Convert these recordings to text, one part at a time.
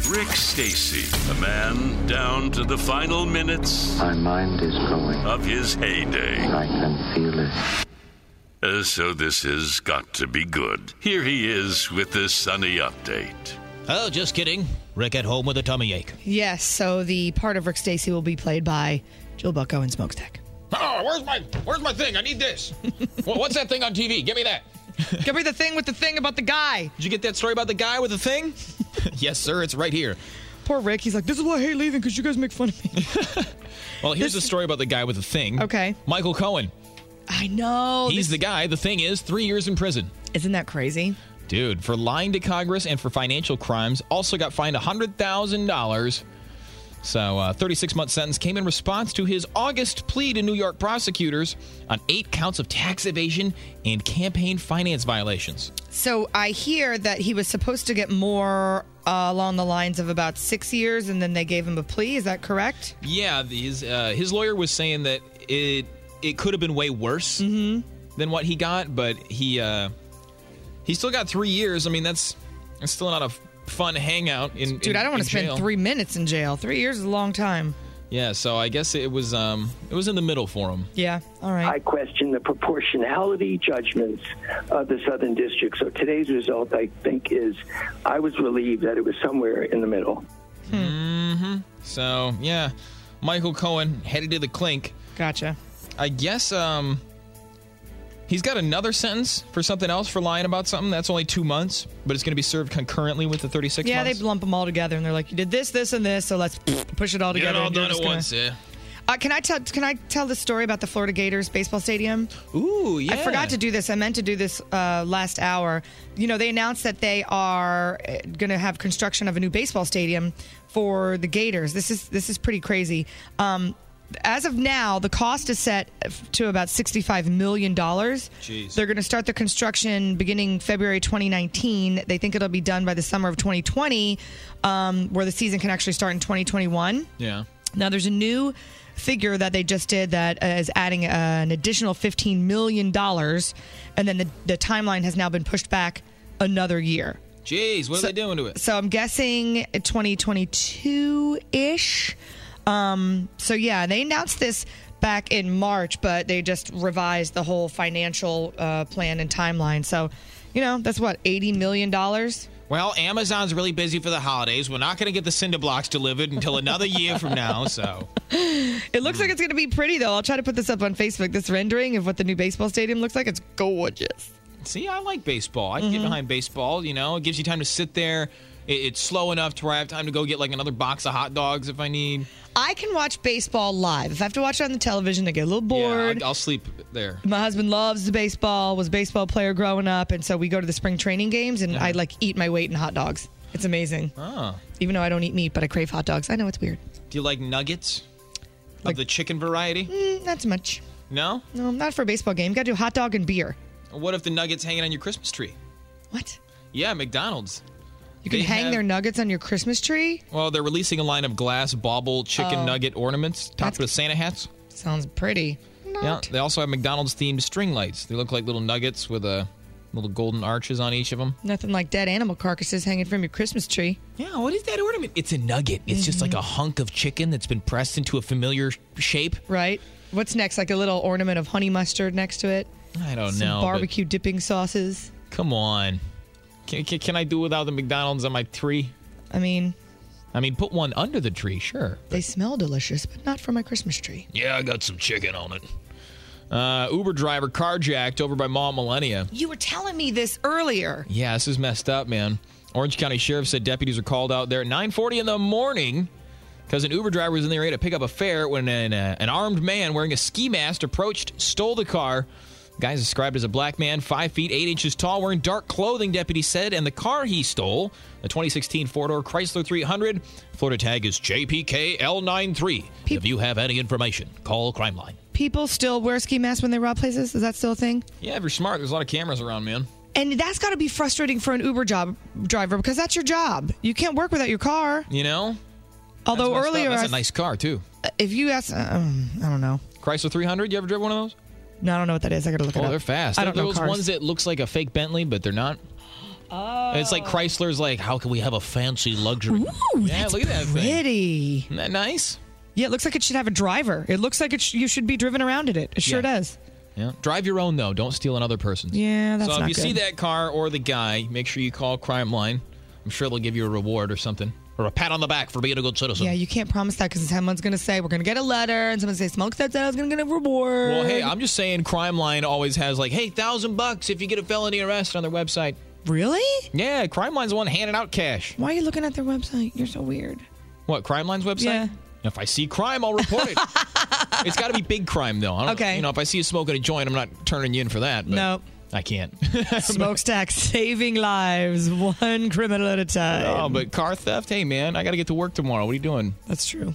Rick Stacy, a man down to the final minutes. My mind is going. Of his heyday. I can feel it. So this has got to be good. Here he is with the Sunny Update. Oh, just kidding. Rick at home with a tummy ache. Yes, so the part of Rick Stacy will be played by Jill Bucko and Smokestack. Oh, where's my thing? I need this. What's that thing on TV? Give me that. Give me the thing with the thing about the guy. Did you get that story about the guy with the thing? Yes, sir. It's right here. Poor Rick. He's like, this is why I hate leaving, because you guys make fun of me. Well, here's the story about the guy with the thing. Okay. Michael Cohen. I know. He's the guy. The thing is 3 years in prison. Isn't that crazy? Dude, for lying to Congress and for financial crimes, also got fined $100,000. So, 36-month sentence came in response to his August plea to New York prosecutors on 8 counts of tax evasion and campaign finance violations. So I hear that he was supposed to get more along the lines of about 6 years, and then they gave him a plea. Is that correct? Yeah, his lawyer was saying that it could have been way worse than what he got, but he still got 3 years. I mean, that's still not a fun hangout in Dude, I don't want to spend 3 minutes in jail. 3 years is a long time. Yeah, so I guess it was in the middle for him. Yeah, all right. I question the proportionality judgments of the Southern District. So today's result, I think, is I was relieved that it was somewhere in the middle. So, yeah, Michael Cohen headed to the clink. Gotcha. I guess he's got another sentence for something else for lying about something. That's only 2 months, but it's going to be served concurrently with the 36 Yeah, months. they lump them all together, and they're like, you did this, this, and this, so let's push it all Get together. it all done at once, yeah. Can I tell the story about the Florida Gators baseball stadium? Ooh, yeah. I forgot to do this. I meant to do this last hour. You know, they announced that they are going to have construction of a new baseball stadium for the Gators. This is pretty crazy. As of now, the cost is set to about $65 million. Jeez. They're going to start the construction beginning February 2019. They think it'll be done by the summer of 2020, where the season can actually start in 2021. Yeah. Now, there's a new figure that they just did that is adding an additional $15 million, and then the timeline has now been pushed back another year. Jeez, what are they doing to it? So I'm guessing 2022-ish. So, yeah, they announced this back in March, but they just revised the whole financial plan and timeline. So, you know, that's what, $80 million? Well, Amazon's really busy for the holidays. We're not going to get the cinder blocks delivered until another year from now, so. It looks like it's going to be pretty, though. I'll try to put this up on Facebook, this rendering of what the new baseball stadium looks like. It's gorgeous. See, I like baseball. I can get behind baseball, you know. It gives you time to sit there. It's slow enough to where I have time to go get like another box of hot dogs if I need. I can watch baseball live. If I have to watch it on the television, I get a little bored. Yeah, I'll sleep there. My husband loves the baseball, was a baseball player growing up, and so we go to the spring training games, and I like eat my weight in hot dogs. It's amazing. Oh. Even though I don't eat meat, but I crave hot dogs. I know it's weird. Do you like nuggets? Of the chicken variety? Not so much. No? No, not for a baseball game. You got to do hot dog and beer. What if the nuggets hanging on your Christmas tree? What? Yeah, McDonald's. You can hang their nuggets on your Christmas tree? Well, they're releasing a line of glass bauble chicken nugget ornaments topped with Santa hats. Sounds pretty. Yeah, they also have McDonald's-themed string lights. They look like little nuggets with little golden arches on each of them. Nothing like dead animal carcasses hanging from your Christmas tree. Yeah, what is that ornament? It's a nugget. It's just like a hunk of chicken that's been pressed into a familiar shape. Right. What's next? Like a little ornament of honey mustard next to it? I don't Some know. barbecue dipping sauces. Come on. Can I do without the McDonald's on my tree? I mean, put one under the tree, sure. They smell delicious, but not for my Christmas tree. Yeah, I got some chicken on it. Uber driver carjacked over by Mall Millennia. You were telling me this earlier. Yeah, this is messed up, man. Orange County Sheriff said deputies are called out there at 9:40 in the morning because an Uber driver was in the area to pick up a fare when an armed man wearing a ski mask approached, stole the car. The guy is described as a black man, 5 feet, 8 inches tall, wearing dark clothing, deputies said, and the car he stole, the 2016 four-door Chrysler 300, Florida tag is JPKL93. If you have any information, call Crime Line. People still wear ski masks when they rob places? Is that still a thing? Yeah, if you're smart, there's a lot of cameras around, man. And that's got to be frustrating for an Uber driver because that's your job. You can't work without your car. You know? Although earlier... That's a nice car, too. If you ask... I don't know. Chrysler 300, you ever driven one of those? No, I don't know what that is. I got to look it up. Oh, they're fast. I don't know those cars. ones that looks like a fake Bentley, but they're not. Oh. It's like Chrysler's like, how can we have a fancy luxury? Ooh, yeah, that's look at that pretty. thing. Isn't that nice? Yeah, it looks like it should have a driver. It looks like you should be driven around in it. It sure does. Yeah. Drive your own, though. Don't steal another person's. Yeah, that's not good. So if you see that car or the guy, make sure you call Crime Line. I'm sure they'll give you a reward or something. Or a pat on the back for being a good citizen. Yeah, you can't promise that because someone's going to say, we're going to get a letter, and someone's going to say, Smoke said I was going to get a reward. Well, hey, I'm just saying Crime Line always has like, hey, $1,000 if you get a felony arrest on their website. Really? Yeah, Crime Line's the one handing out cash. Why are you looking at their website? You're so weird. What, Crime Line's website? Yeah. If I see crime, I'll report it. It's got to be big crime, though. Okay. If I see you smoking a joint, I'm not turning you in for that. Nope. I can't. Smokestack saving lives, one criminal at a time. Oh, but car theft? Hey, man, I got to get to work tomorrow. What are you doing? That's true.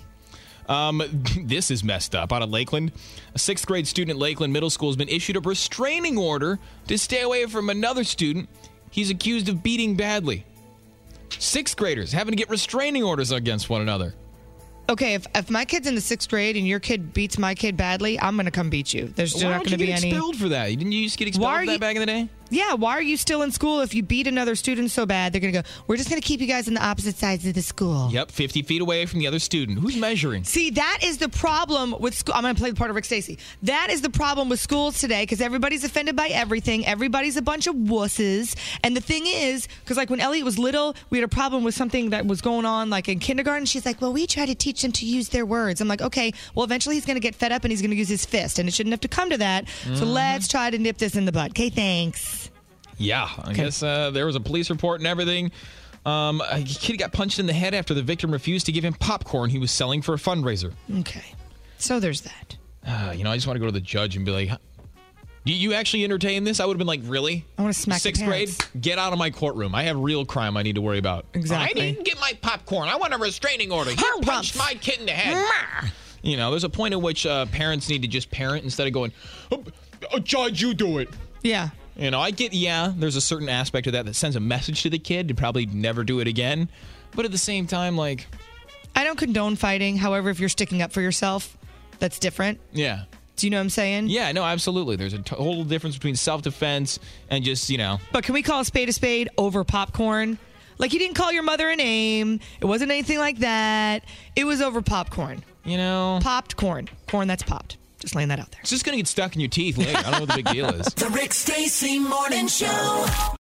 This is messed up. Out of Lakeland, a 6th grade student at Lakeland Middle School has been issued a restraining order to stay away from another student he's accused of beating badly. 6th graders having to get restraining orders against one another. Okay, if my kid's in the 6th grade and your kid beats my kid badly, I'm going to come beat you. There's not going to be any. Why don't you get expelled for that? Didn't you used to get expelled for that back in the day? Yeah, why are you still in school if you beat another student so bad? They're going to go, we're just going to keep you guys on the opposite sides of the school. Yep, 50 feet away from the other student. Who's measuring? See, that is the problem with school. I'm going to play the part of Rick Stacy. That is the problem with schools today because everybody's offended by everything. Everybody's a bunch of wusses. And the thing is, because like when Elliot was little, we had a problem with something that was going on like in kindergarten. She's like, well, we try to teach them to use their words. I'm like, okay, well, eventually he's going to get fed up and he's going to use his fist. And it shouldn't have to come to that. So let's try to nip this in the bud. Okay, thanks. Yeah, I guess there was a police report and everything. A kid got punched in the head after the victim refused to give him popcorn he was selling for a fundraiser. Okay, so there's that. I just want to go to the judge and be like, do you actually entertain this? I would have been like, really? I want to smack 6th grade? Get out of my courtroom. I have real crime I need to worry about. Exactly. I didn't get my popcorn. I want a restraining order. He punched my kid in the head. There's a point at which parents need to just parent instead of going, Judge, you do it. Yeah. I get, there's a certain aspect of that sends a message to the kid to probably never do it again. But at the same time, like... I don't condone fighting. However, if you're sticking up for yourself, that's different. Yeah. Do you know what I'm saying? Yeah, no, absolutely. There's a total difference between self-defense and just, But can we call a spade over popcorn? Like, you didn't call your mother a name. It wasn't anything like that. It was over popcorn. Popped corn. Corn that's popped. Just laying that out there. It's just going to get stuck in your teeth later. I don't know what the big deal is. The Rick Stacy Morning Show.